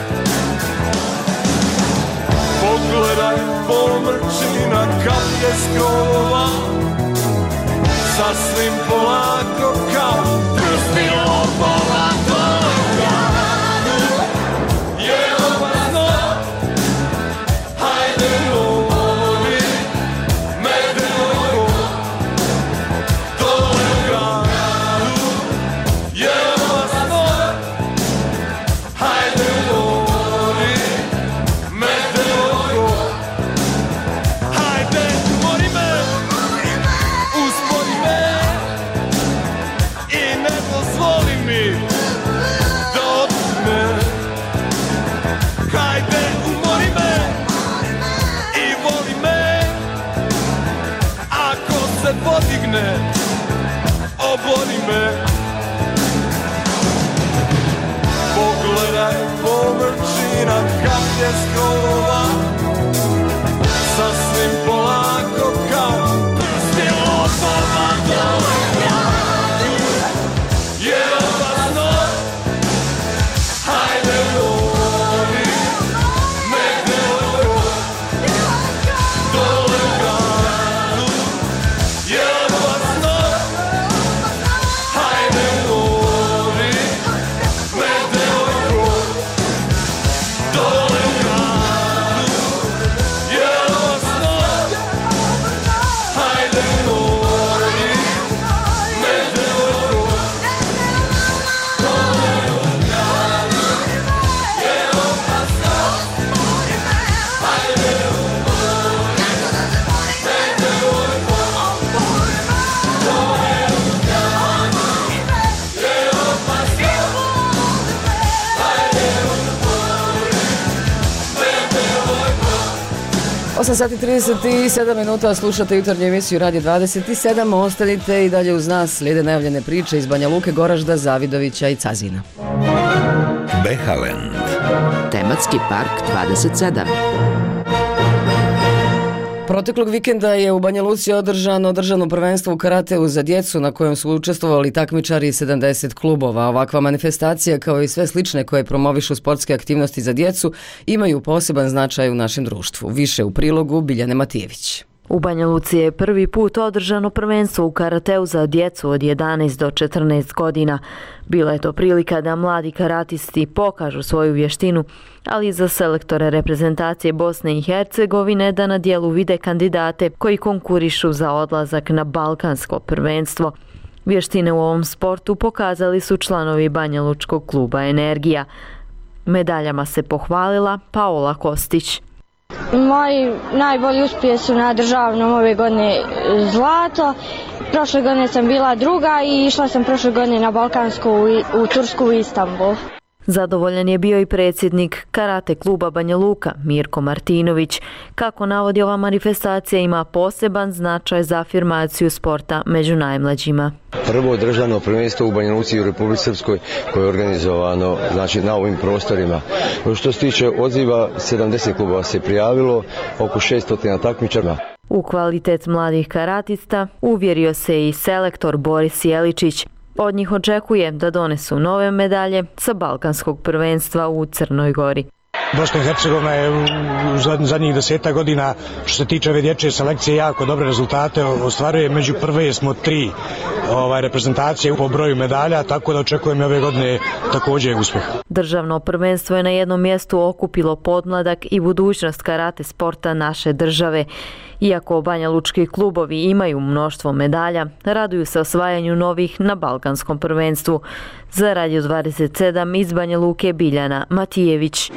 Speaker 8: Pogledaj pomrčina kaplje s krova, sasvim polako kao krstilo pola toga. Je ova stigne, obori me. Pogledaj površina kad je skrova, sasvim polako kao prsti lopova dole gradu. Je opasno, hajde lovi me daleko, dole gradu. Je opasno, hajde lovi me daleko, dole gradu. Je opasno, hajde lovi me daleko, dole gradu. Je opasno, hajde lovi me daleko, dole gradu. Je opasno, hajde lovi me daleko.
Speaker 1: osam sati trideset sedam minuta, slušate jutarnju emisiju Radio dvadeset sedam, ostanite i dalje uz nas, slijede najavljene priče iz Banja Luke, Goražda, Zavidovića i Cazina.
Speaker 2: Behaland.
Speaker 20: Tematski park dvadeset sedam.
Speaker 1: Proteklog vikenda je u Banja Luci održano državno prvenstvo u karateu za djecu na kojem su učestvovali takmičari sedamdeset klubova. Ovakva manifestacija, kao i sve slične koje promovišu sportske aktivnosti za djecu, imaju poseban značaj u našem društvu. Više u prilogu Biljane Matijević.
Speaker 9: U Banja Luci je prvi put održano prvenstvo u karateu za djecu od jedanaest do četrnaest godina. Bila je to prilika da mladi karatisti pokažu svoju vještinu, ali i za selektore reprezentacije Bosne i Hercegovine da na dijelu vide kandidate koji konkurišu za odlazak na balkansko prvenstvo. Vještine u ovom sportu pokazali su članovi Banja Lučkog kluba Energija. Medaljama se pohvalila Paola Kostić.
Speaker 11: Moji najbolji uspjeh su na državnom ove godine zlato. Prošle godine sam bila druga i išla sam prošle godine na Balkansku u, u Tursku u Istanbul.
Speaker 9: Zadovoljan je bio i predsjednik karate kluba Banja Luka, Mirko Martinović. Kako navodi, ova manifestacija ima poseban značaj za afirmaciju sporta među najmlađima.
Speaker 12: Prvo državno prvenstvo u Banja Luci i u Republici Srpskoj koje je organizovano, znači, na ovim prostorima. Što se tiče odziva, sedamdeset klubova se prijavilo, oko šesto takmičara.
Speaker 9: U kvalitet mladih karatista uvjerio se i selektor Boris Jeličić. Od njih očekuje da donesu nove medalje sa balkanskog prvenstva u Crnoj Gori.
Speaker 13: Bosna i Hercegovina je u zadnjih deseta godina, što se tiče ove dječje selekcije, jako dobre rezultate ostvaruje. Među prve smo tri ovaj, reprezentacije po broju medalja, tako da očekujem ove godine također uspjeh.
Speaker 9: Državno prvenstvo je na jednom mjestu okupilo podmladak i budućnost karate sporta naše države. Iako Banja Lučki klubovi imaju mnoštvo medalja, raduju se osvajanju novih na balkanskom prvenstvu. Za Radio dvadeset sedam iz Banja Luke Biljana Matijević.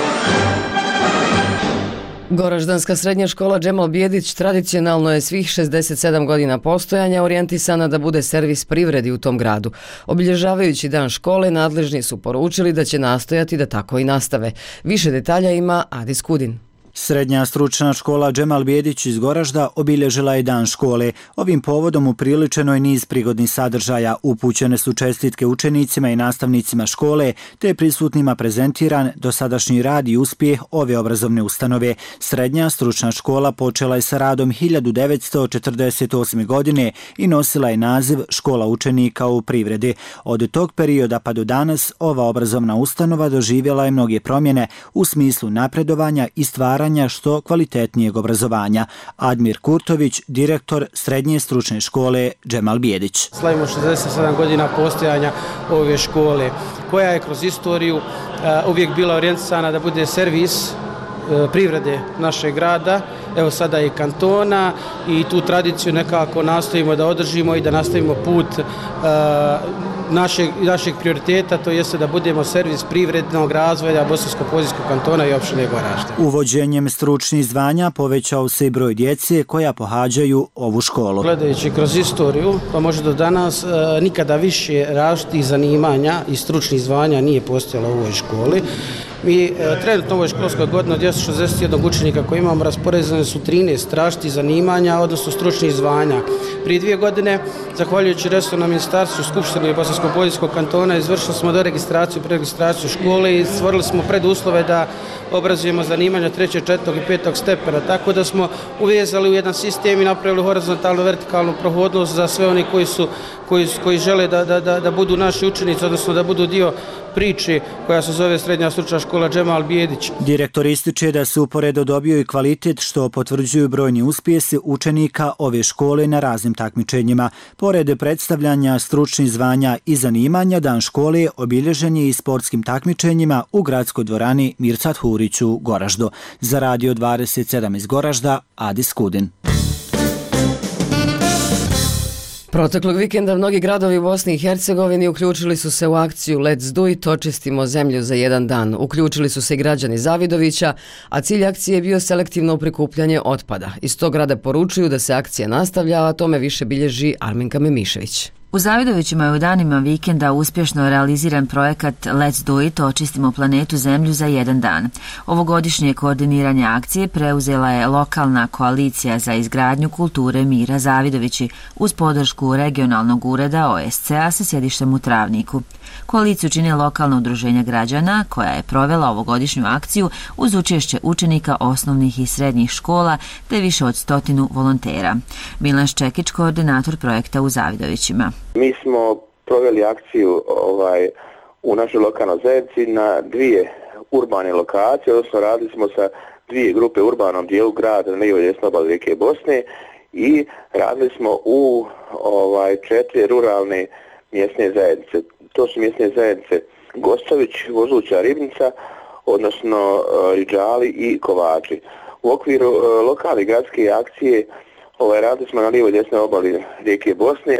Speaker 1: Goraždanska srednja škola Džemal Bijedić tradicionalno je svih šezdeset sedam godina postojanja orijentisana da bude servis privredi u tom gradu. Obilježavajući dan škole, nadležni su poručili da će nastojati da tako i nastave. Više detalja ima Adis Kudin.
Speaker 14: Srednja stručna škola Džemal Bijedić iz Goražda obilježila je dan škole. Ovim povodom upriličeno je niz prigodnih sadržaja. Upućene su čestitke učenicima i nastavnicima škole, te prisutnima prezentiran dosadašnji rad i uspjeh ove obrazovne ustanove. Srednja stručna škola počela je sa radom hiljadu devetsto četrdeset osme. godine i nosila je naziv Škola učenika u privredi. Od tog perioda pa do danas ova obrazovna ustanova doživjela je mnoge promjene u smislu napredovanja i stvaranja što kvalitetnijeg obrazovanja. Admir Kurtović, direktor Srednje stručne škole Džemal Bijedić.
Speaker 26: Slavimo šezdeset sedam godina postojanja ove škole, koja je kroz istoriju uh, uvijek bila orijentisana da bude servis uh, privrede našeg grada, evo sada i kantona, i tu tradiciju nekako nastojimo da održimo i da nastavimo put uh, Našeg, našeg prioriteta, to jeste da budemo servis privrednog razvoja Bosansko-Posavskog kantona i opštine Goražde.
Speaker 14: Uvođenjem stručnih zvanja povećao se i broj djece koja pohađaju ovu školu.
Speaker 26: Gledajući kroz istoriju, pa možda do danas, e, nikada više različitih zanimanja i stručnih zvanja nije postojalo u ovoj školi. Mi e, trenutno ovoj školskoj godini od dvjesto šezdeset jedan učenika koji imamo raspoređene su trinaest različitih zanimanja, odnosno stručnih zvanja. Prije dvije godine, zahvaljujući resornom ministarstvu Skupštine Bosansko-Poljskog kantona, izvršili smo doregistraciju i preregistraciju škole i stvorili smo preduslove da obrazujemo zanimanja trećeg, četvrtog i petog stepena, tako da smo uvezali u jedan sistem i napravili horizontalnu, vertikalnu prohodnost za sve oni koji su koji, koji žele da, da, da, da budu naši učenici, odnosno da budu dio priče koja se zove Srednja stručna škola Džemal Bijedić.
Speaker 14: Direktor ističe da se uporedo dobio i kvalitet što potvrđuju brojni uspjesi učenika ove škole na raznim takmičenjima. Pored predstavljanja stručnih zvanja i zanimanja, dan škole obilježen je i sportskim takmičenjima u gradskoj dvorani Mircat Hurić u Goraždu. Za Radio dvadeset sedam iz Goražda, Adi Skudin.
Speaker 1: Proteklog vikenda mnogi gradovi u Bosni i Hercegovini uključili su se u akciju Let's do it, očistimo zemlju za jedan dan. Uključili su se i građani Zavidovića, a cilj akcije je bio selektivno prikupljanje otpada. Iz tog grada poručuju da se akcija nastavlja, a tome više bilježi Arminka Memišević.
Speaker 3: U Zavidovićima je u danima vikenda uspješno realiziran projekat Let's do it, očistimo planetu Zemlju za jedan dan. Ovogodišnje koordiniranje akcije preuzela je lokalna koalicija za izgradnju kulture Mira Zavidovići uz podršku regionalnog ureda O S C-a sa sjedištem u Travniku. Koaliciju čine lokalna udruženja građana koja je provela ovogodišnju akciju uz učešće učenika osnovnih i srednjih škola te više od stotinu volontera. Milan Ščekić, koordinator projekta u Zavidovićima.
Speaker 15: Mi smo proveli akciju ovaj, u našoj lokalnoj zajednici na dvije urbane lokacije, odnosno radili smo sa dvije grupe u urbanom dijelu grada na lijevoj i desnoj obali rijeke Bosne i radili smo u ovaj, četiri ruralne mjesne zajednice. To su mjesne zajednice Gostović, Vozuća, Ribnica, odnosno Riđali i Kovači. U okviru lokalne gradske akcije ovaj, radili smo na lijevoj i desnoj obali rijeke Bosne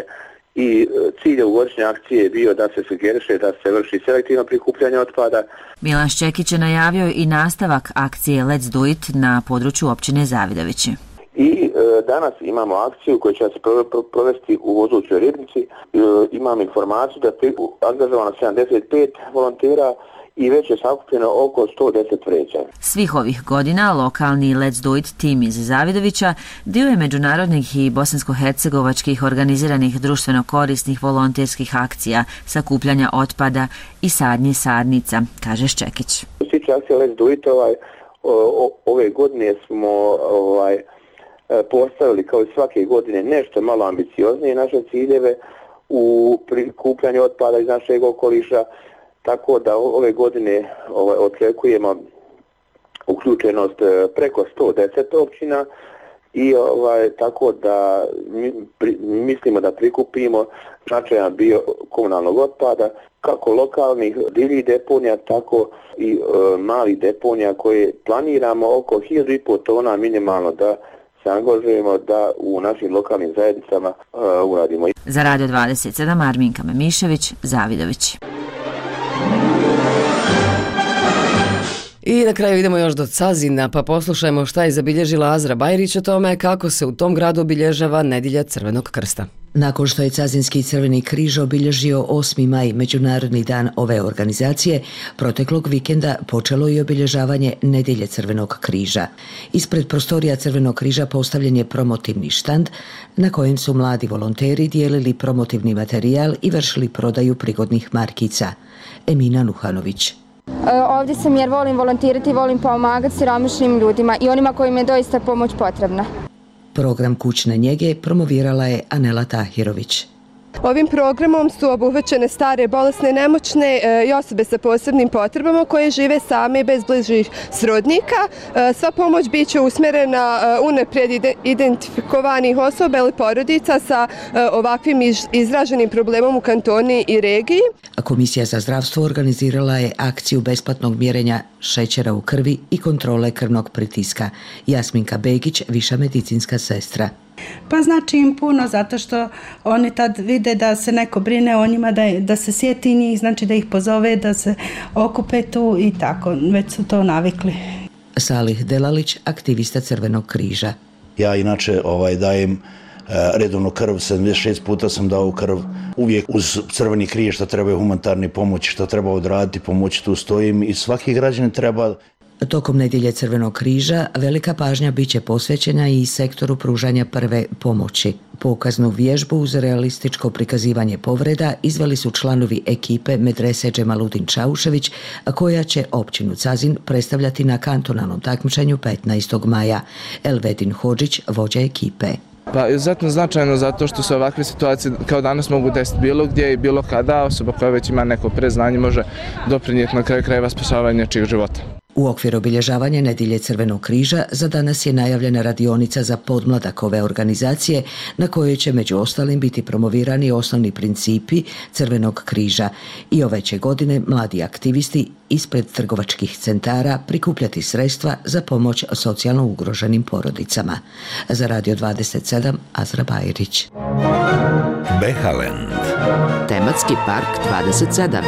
Speaker 15: i cilj ovogodišnje akcije je bio da se sugeriše da se vrši selektivno prikupljanje otpada.
Speaker 3: Milan Ščekić je najavio i nastavak akcije Let's do it na području općine Zavidovići.
Speaker 15: I e, danas imamo akciju koju će se provesti u Vozućoj Ribnici. E, imam informaciju da je angažovano sedamdeset pet volontera i već je sakupljeno oko sto deset vreća.
Speaker 3: Svih ovih godina lokalni Let's do it tim iz Zavidovića dio je međunarodnih i bosansko-hercegovačkih organiziranih društveno korisnih volonterskih akcija, sakupljanja otpada i sadnje sadnica, kaže Ščekić.
Speaker 15: U tiče akcije Let's do it, ovaj, o, ove godine smo ovaj, postavili kao i svake godine nešto malo ambicioznije naše ciljeve u prikupljanju otpada iz našeg okoliša, tako da ove godine ovaj, očekujemo uključenost preko sto deset općina i ovaj, tako da mi, pri, mislimo da prikupimo značajan bio komunalnog otpada, kako lokalnih divljih deponija, tako i e, malih deponija koje planiramo oko hiljadu i pol tona minimalno da se angažujemo da u našim lokalnim zajednicama uh, uradimo.
Speaker 3: Za Radio dvadeset sedam Arminka Memišević, Zavidović.
Speaker 1: I na kraju idemo još do Cazina, pa poslušajmo šta je zabilježila Azra Bajrić o tome kako se u tom gradu obilježava Nedjelja Crvenog krsta.
Speaker 16: Nakon što je Cazinski Crveni križ obilježio osmi maj, Međunarodni dan ove organizacije, proteklog vikenda počelo je obilježavanje Nedjelje Crvenog križa. Ispred prostorija Crvenog križa postavljen je promotivni štand na kojem su mladi volonteri dijelili promotivni materijal i vršili prodaju prigodnih markica. Emina Nuhanović.
Speaker 17: Ovdje sam jer volim volontirati, volim pomagati siromašnim ljudima i onima kojima je doista pomoć potrebna.
Speaker 16: Program kućne njege promovirala je Anela Tahirović.
Speaker 18: Ovim programom su obuhvaćene stare, bolesne, nemoćne i osobe sa posebnim potrebama koje žive same bez bližih srodnika. Sva pomoć bit će usmjerena unaprijed identifikovanih osoba ili porodica sa ovakvim izraženim problemom u kantoni i regiji.
Speaker 16: Komisija za zdravstvo organizirala je akciju besplatnog mjerenja šećera u krvi i kontrole krvnog pritiska. Jasminka Begić, viša medicinska sestra.
Speaker 19: Pa znači im puno zato što oni tad vide da se neko brine o njima, da, da se sjeti njih, znači da ih pozove, da se okupe tu i tako, već su to navikli.
Speaker 16: Salih Delalić, aktivista Crvenog križa.
Speaker 27: Ja inače ovaj, dajem
Speaker 4: redovno krv, sedamdeset šest puta sam dao krv, uvijek uz Crveni križ što treba humanitarne pomoći, što treba odraditi, pomoći, tu stojim i svaki građanin treba.
Speaker 16: Tokom nedjelje Crvenog križa velika pažnja bit će posvećena i sektoru pružanja prve pomoći. Pokaznu vježbu uz realističko prikazivanje povreda izveli su članovi ekipe medrese Džemaludin Čaušević, koja će općinu Cazin predstavljati na kantonalnom takmičenju petnaestog maja. Elvedin Hodžić, vođa ekipe.
Speaker 5: Pa izuzetno značajno zato što se ovakve situacije kao danas mogu desiti bilo gdje i bilo kada, osoba koja već ima neko preznanje može doprinijeti na kraju krajeva spašavanja čijeg života.
Speaker 16: U okviru obilježavanja nedjelje Crvenog križa za danas je najavljena radionica za podmladak ove organizacije na kojoj će među ostalim biti promovirani osnovni principi Crvenog križa i ove će godine mladi aktivisti ispred trgovačkih centara prikupljati sredstva za pomoć socijalno ugroženim porodicama. Za Radio dvadeset sedam, Azra Bajrić.
Speaker 2: Behaland.
Speaker 20: Tematski park dvadeset sedam.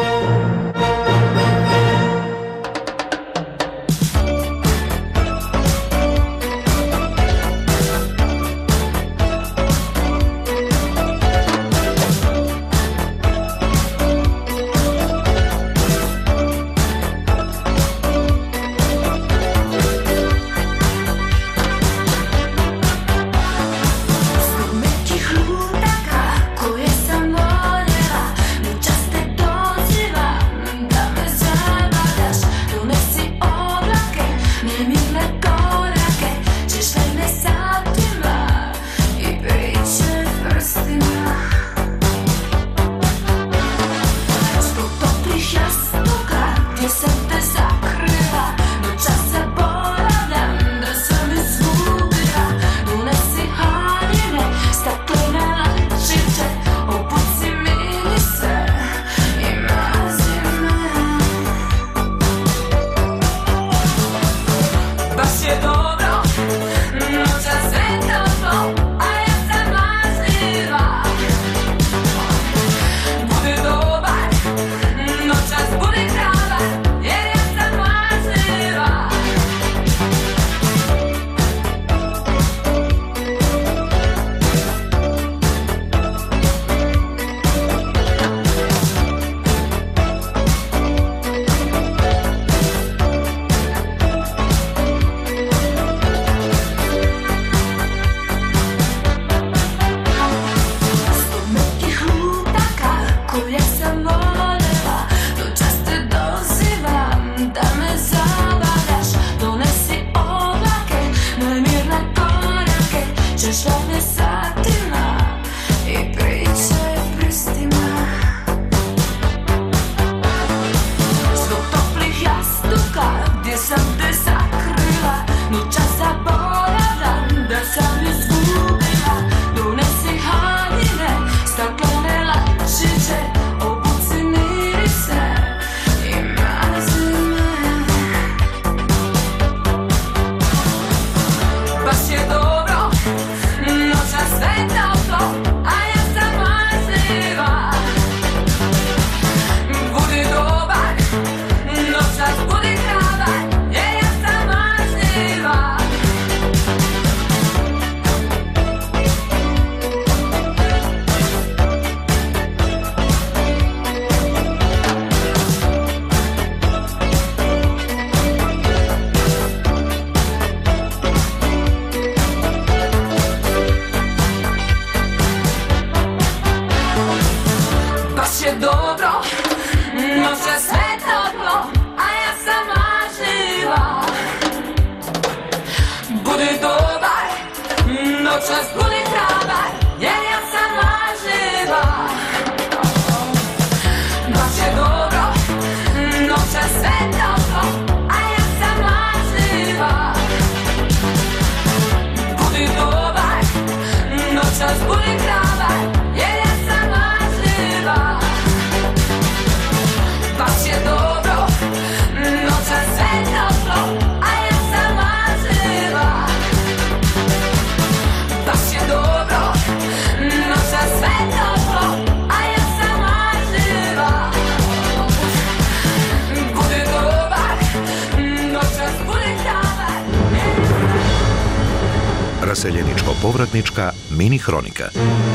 Speaker 7: Baš je
Speaker 2: Iseljeničko-povratnička mini hronika.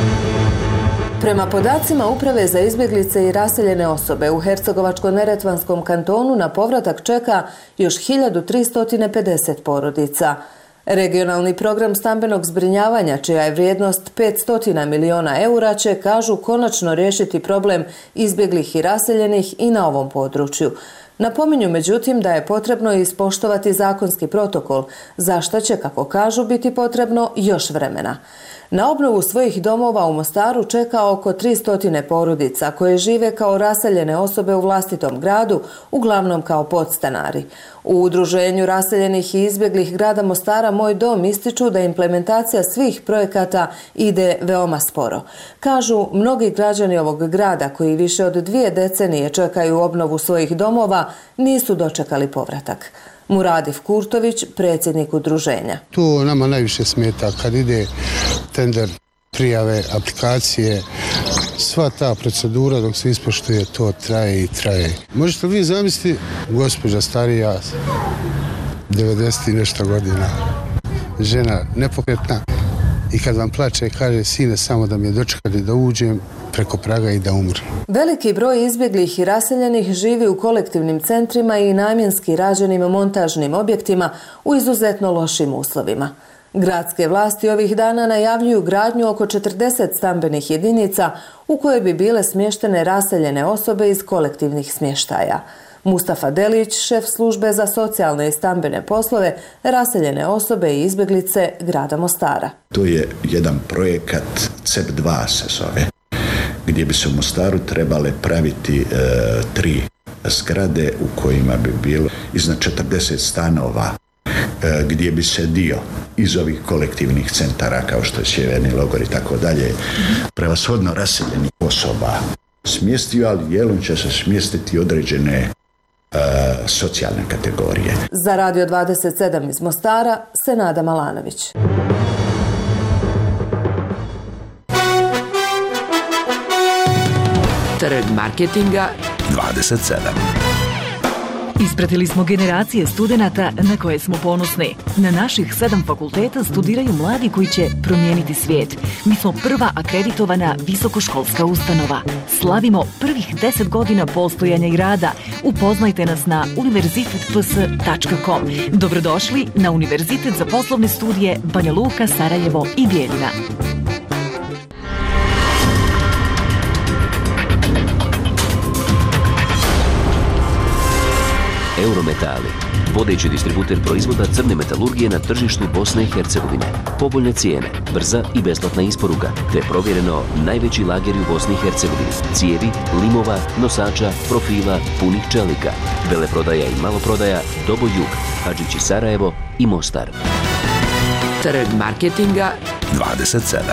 Speaker 7: Prema podacima Uprave za izbjeglice i raseljene osobe u Hercegovačko-neretvanskom kantonu na povratak čeka još hiljadu tristo pedeset porodica. Regionalni program stambenog zbrinjavanja, čija je vrijednost petsto miliona eura, će, kažu, konačno riješiti problem izbjeglih i raseljenih i na ovom području. Napominju međutim da je potrebno ispoštovati zakonski protokol, za što će, kako kažu, biti potrebno još vremena. Na obnovu svojih domova u Mostaru čeka oko tristo porodica koje žive kao raseljene osobe u vlastitom gradu, uglavnom kao podstanari. U udruženju raseljenih i izbjeglih grada Mostara Moj dom ističu da implementacija svih projekata ide veoma sporo. Kažu, mnogi građani ovog grada koji više od dvije decenije čekaju obnovu svojih domova nisu dočekali povratak. Muradif Kurtović, predsjednik udruženja.
Speaker 10: Tu nama najviše smeta kad ide tender, prijave, aplikacije, sva ta procedura dok se ispoštuje, to traje i traje. Možete li vi zamisliti, gospođa starija, devedeset i nešto godina, žena nepokretna, i kad vam plače i kaže, sine, samo da mi je dočekali da uđem preko praga i da umrem.
Speaker 7: Veliki broj izbjeglih i raseljenih živi u kolektivnim centrima i namjenski rađenim montažnim objektima u izuzetno lošim uslovima. Gradske vlasti ovih dana najavljuju gradnju oko četrdeset stambenih jedinica u koje bi bile smještene raseljene osobe iz kolektivnih smještaja. Mustafa Delić, šef službe za socijalne i stambene poslove, raseljene osobe i izbjeglice grada Mostara.
Speaker 21: To je jedan projekat C E P dva se zove, gdje bi se u Mostaru trebale praviti e, tri zgrade u kojima bi bilo iznad četrdeset stanova, e, gdje bi se dio iz ovih kolektivnih centara kao što je Sjeverni logor i tako dalje, prevashodno raseljenih osoba smjestio, ali dijelom će se smjestiti određene Uh, socijalne kategorije.
Speaker 7: Za Radio dvadeset sedam iz Mostara, Senada Malanović.
Speaker 20: Trg marketinga
Speaker 2: dvadeset sedam.
Speaker 22: Ispratili smo generacije studenata na koje smo ponosni. Na naših sedam fakulteta studiraju mladi koji će promijeniti svijet. Mi smo prva akreditovana visokoškolska ustanova. Slavimo prvih deset godina postojanja i rada. Upoznajte nas na univerzitet p s tačka com. Dobrodošli na Univerzitet za poslovne studije Banja Luka, Sarajevo i Bijeljina.
Speaker 23: Eurometali, vodeći distributer proizvoda crne metalurgije na tržištu Bosne i Hercegovine. Povoljne cijene, brza i besplatna isporuka, te provjereno najveći lageri u Bosni i Hercegovini. Cijevi, limova, nosača, profila, punih čelika. Veleprodaja i maloprodaja, Dobo Jug, Hadžići Sarajevo i Mostar.
Speaker 20: Trg marketinga
Speaker 2: dvadeset sedam.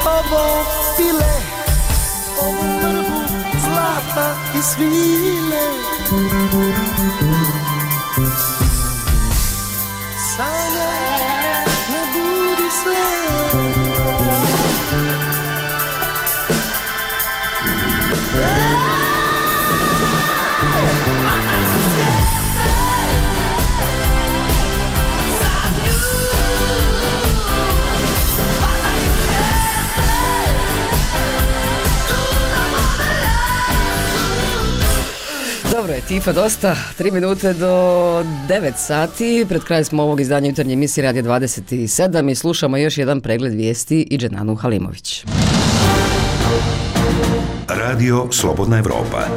Speaker 6: ovo pile, ovom vrhu zlata i svile. Sanja, ne budi se.
Speaker 1: Dobro je, Tifa, dosta. Tri minute do devet sati. Pred kraj smo ovog izdanja jutarnje emisije Radio dvadeset sedam i slušamo još jedan pregled vijesti i Dženanu Halimović.
Speaker 2: Radio Slobodna Evropa.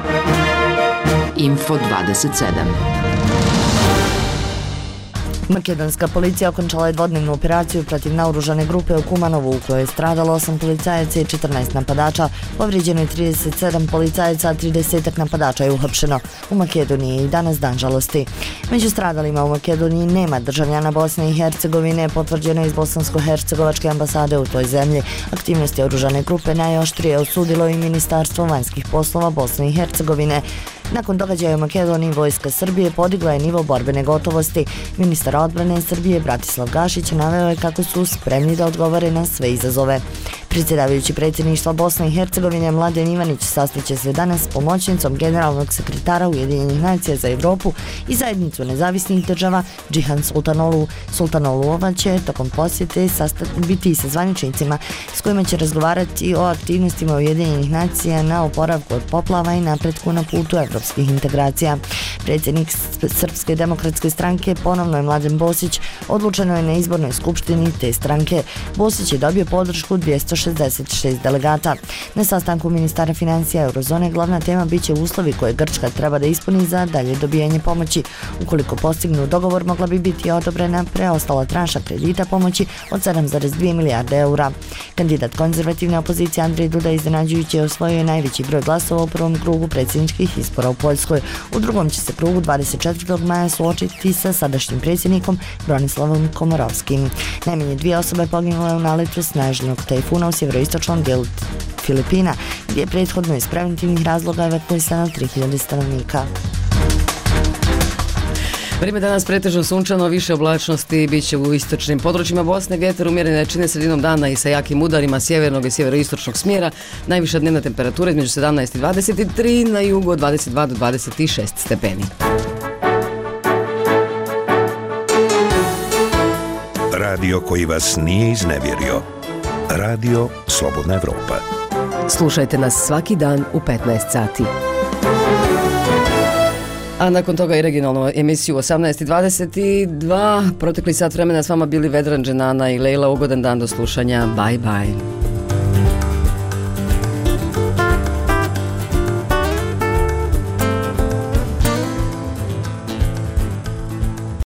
Speaker 20: Info dvadeset sedam.
Speaker 9: Makedonska policija okončala je dvodnevnu operaciju protiv naoružane grupe u Kumanovu u kojoj je stradalo osam policajaca i četrnaest napadača. Povrijeđeno je trideset sedam policajaca, a trideset napadača je uhapšeno. U Makedoniji je i danas dan žalosti. Među stradalima u Makedoniji nema državljana Bosne i Hercegovine, potvrđeno je iz bosansko-hercegovačke ambasade u toj zemlji. Aktivnosti oružane grupe najoštrije osudilo i Ministarstvo vanjskih poslova Bosne i Hercegovine. Nakon događaja u Makedoniji, vojska Srbije podigla je nivo borbene gotovosti. Ministar odbrane Srbije Bratislav Gašić naveo je kako su spremni da odgovore na sve izazove. Predsjedavajući predsjedništva Bosne i Hercegovine Mladen Ivanić sastaće se danas s pomoćnicom generalnog sekretara Ujedinjenih nacija za Evropu i zajednicu nezavisnih država Džihan Sultanolu. Sultanolova će tokom posjete biti sa zvaničnicima s kojima će razgovarati o aktivnostima Ujedinjenih nacija na oporavku od poplava i napretku na putu evropskih integracija. Predsjednik Srpske demokratske stranke ponovno je Mladen Bosić, odlučeno je na izbornoj skupštini te stranke. Bosić je dobio podršku dvjesto šezdeset šest delegata. Na sastanku ministara financija Eurozone glavna tema biće uslovi koje Grčka treba da ispuni za dalje dobijanje pomoći. Ukoliko postignu dogovor, mogla bi biti odobrena preostala tranša kredita pomoći od sedam zarez dvije milijarde eura. Kandidat konzervativne opozicije Andrej Duda iznenađujuće osvojio je najveći broj glasova u prvom krugu predsjedničkih izbora u Poljskoj. U drugom će se krugu dvadeset četvrtog maja suočiti sa sadašnjim predsjednikom Bronislavom Komorovskim. Najmanje dvije osobe poginule u naletu snažnog tajfuna u sjeveroistočnom dijelu Filipina, gdje je prethodno iz preventivnih razloga evakuisano tri hiljade stanovnika.
Speaker 1: Vrijeme danas pretežno sunčano, više oblačnosti bit će u istočnim područjima Bosne, vjetar umjerene jačine sredinom dana i sa jakim udarima sjevernog i sjeveroistočnog smjera, najviša dnevna temperatura između sedamnaest i dvadeset tri, na jugu od dvadeset dva do dvadeset šest stepeni.
Speaker 2: Radio koji vas nije iznevjerio. Radio Slobodna Evropa.
Speaker 1: Slušajte nas svaki dan u petnaest sati. A nakon toga i regionalnu emisiju osamnaest i dvadeset dva. Protekli sat vremena s vama bili Vedran, Dženana i Lejla. Ugodan dan do slušanja. Bye bye.